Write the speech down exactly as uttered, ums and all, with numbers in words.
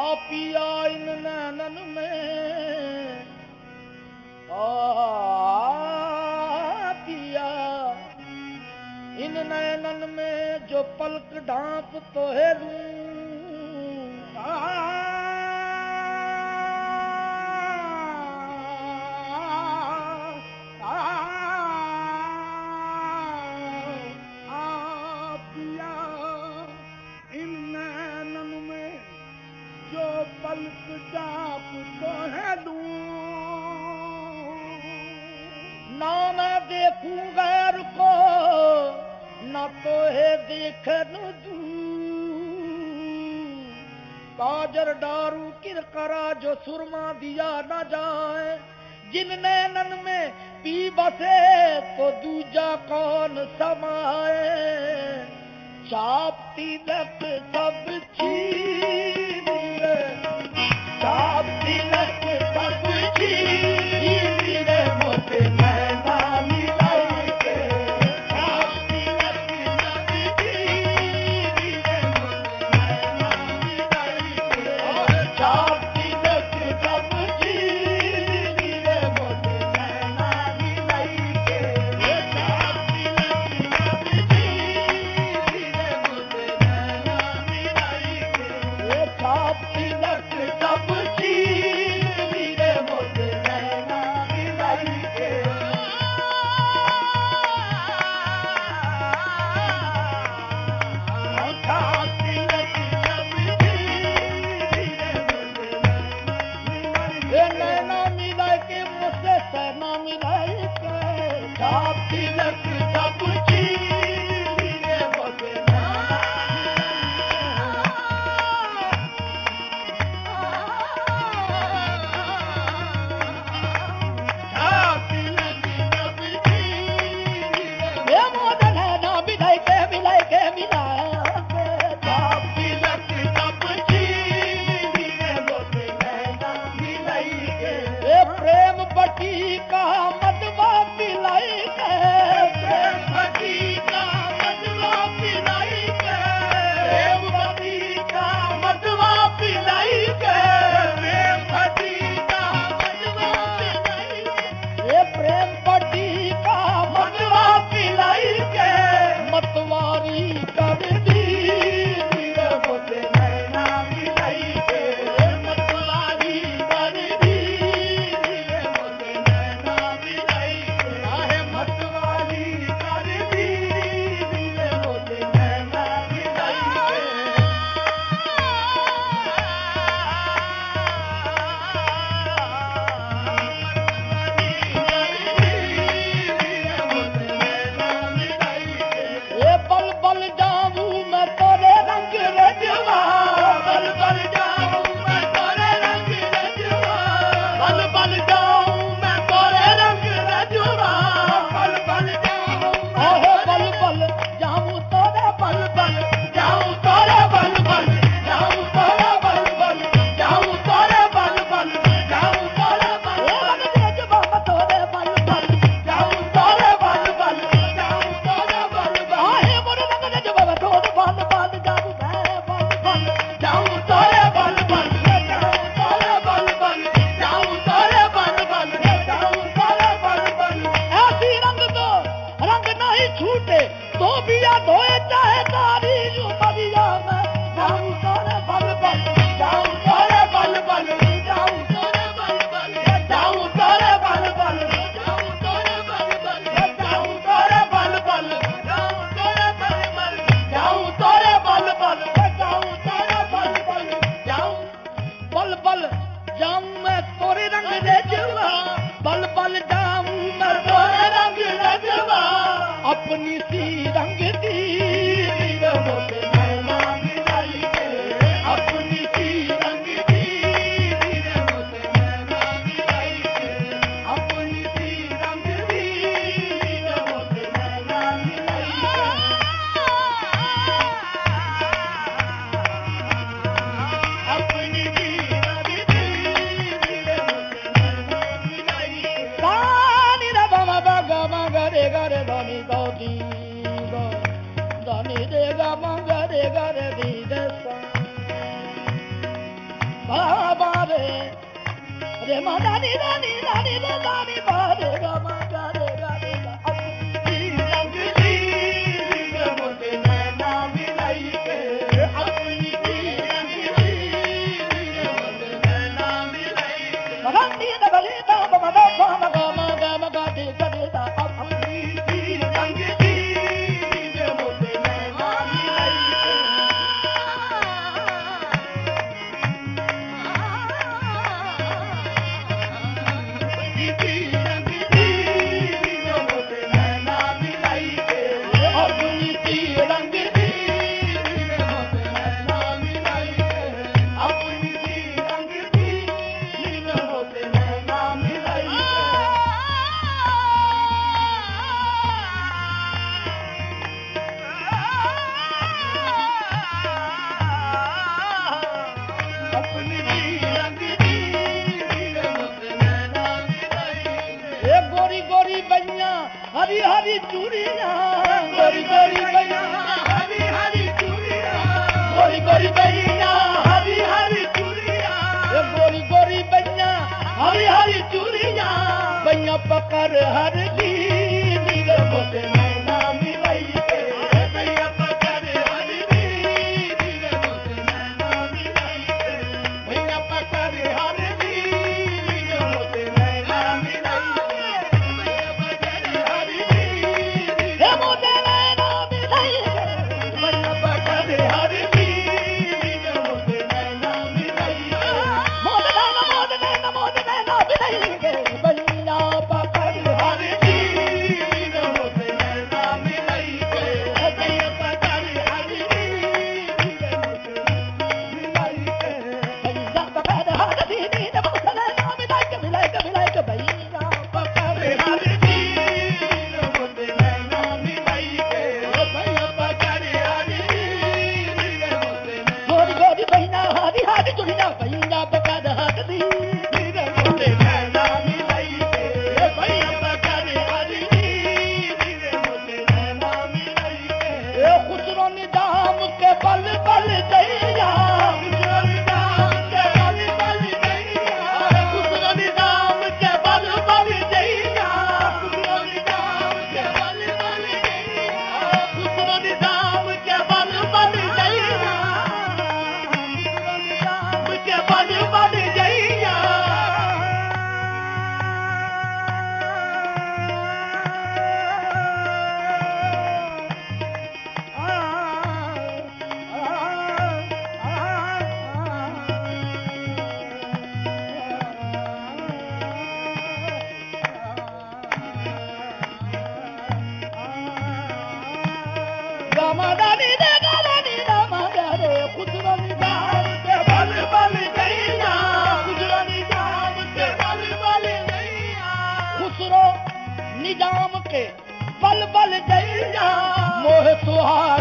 पिया इन नैनन में, आ पिया इन नैनन में जो पलक ढांप तो है लूं। पलक जाप तो है दूं, ना मैं देखूं गैर को, ना तो है देखन दूं। काजर दारू किरकरा जो सुरमा दिया न जाए, जिन नैनन में पी बसे तो दूजा कौन समाए। चापती लक सब चीज, चापती लक सब चीज रे मोटे नैना मिलाई के। चापती लक सब चीज रे मोटे नैना मिलाई के। चापती लक सब चीज रे मोटे नैना मिलाई के। चापती लक सब चीज रे मोटे नैना मिलाई के। चापती लक सब रे गा रे धनी गौरी। रे मा दानी दानी दानी रे दानी बा रे गा मा गा रे गा रे गा अपनी रंग दी मोते नैना मिलाई के अपनी रंग दी मोते नैना मिलाई के मगंदी दा बले दा मा दा मा गा मा गा मा गा दे गा दे दा अपनी रंग दी मोते नैना मिलाई हरी हरी चूड़ियां गोरी गोरी बैया हरी हरी चूड़ियां गोरी गोरी बैया हरी हरी चूड़ियां गोरी गोरी बैया हरी हरी चूड़ियां बैया पकड़ हर दी नीले मोते नैना मिलाई के बैया पकड़ हर दी नीले मोते नैना मिलाई के बैया पकड़ हर दी नीले मोते नैना मिलाई निजाम के बल बल जैया मोह सुहा